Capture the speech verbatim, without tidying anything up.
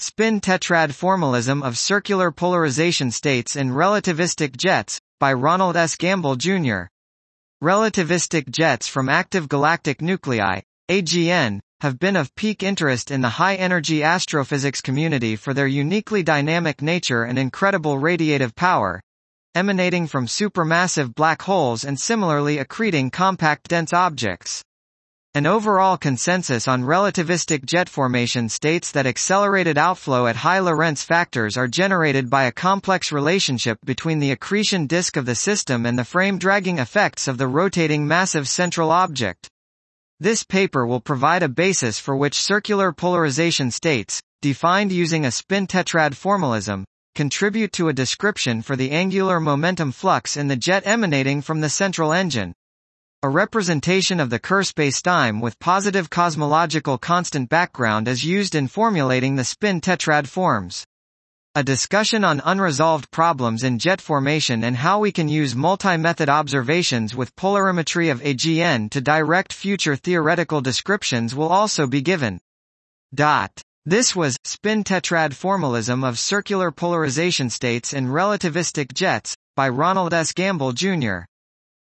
Spin tetrad formalism of circular polarization states in relativistic jets, by Ronald S. Gamble, Junior Relativistic jets from active galactic nuclei, A G N, have been of peak interest in the high-energy astrophysics community for their uniquely dynamic nature and incredible radiative power, emanating from supermassive black holes and similarly accreting compact dense objects. An overall consensus on relativistic jet formation states that accelerated outflow at high Lorentz factors are generated by a complex relationship between the accretion disk of the system and the frame dragging effects of the rotating massive central object. This paper will provide a basis for which circular polarization states, defined using a spin tetrad formalism, contribute to a description for the angular momentum flux in the jet emanating from the central engine. A representation of the Kerr spacetime with positive cosmological constant background is used in formulating the spin tetrad forms. A discussion on unresolved problems in jet formation and how we can use multi-method observations with polarimetry of A G N to direct future theoretical descriptions will also be given. Dot. This was Spin tetrad formalism of circular polarization states in relativistic jets, by Ronald S. Gamble, Junior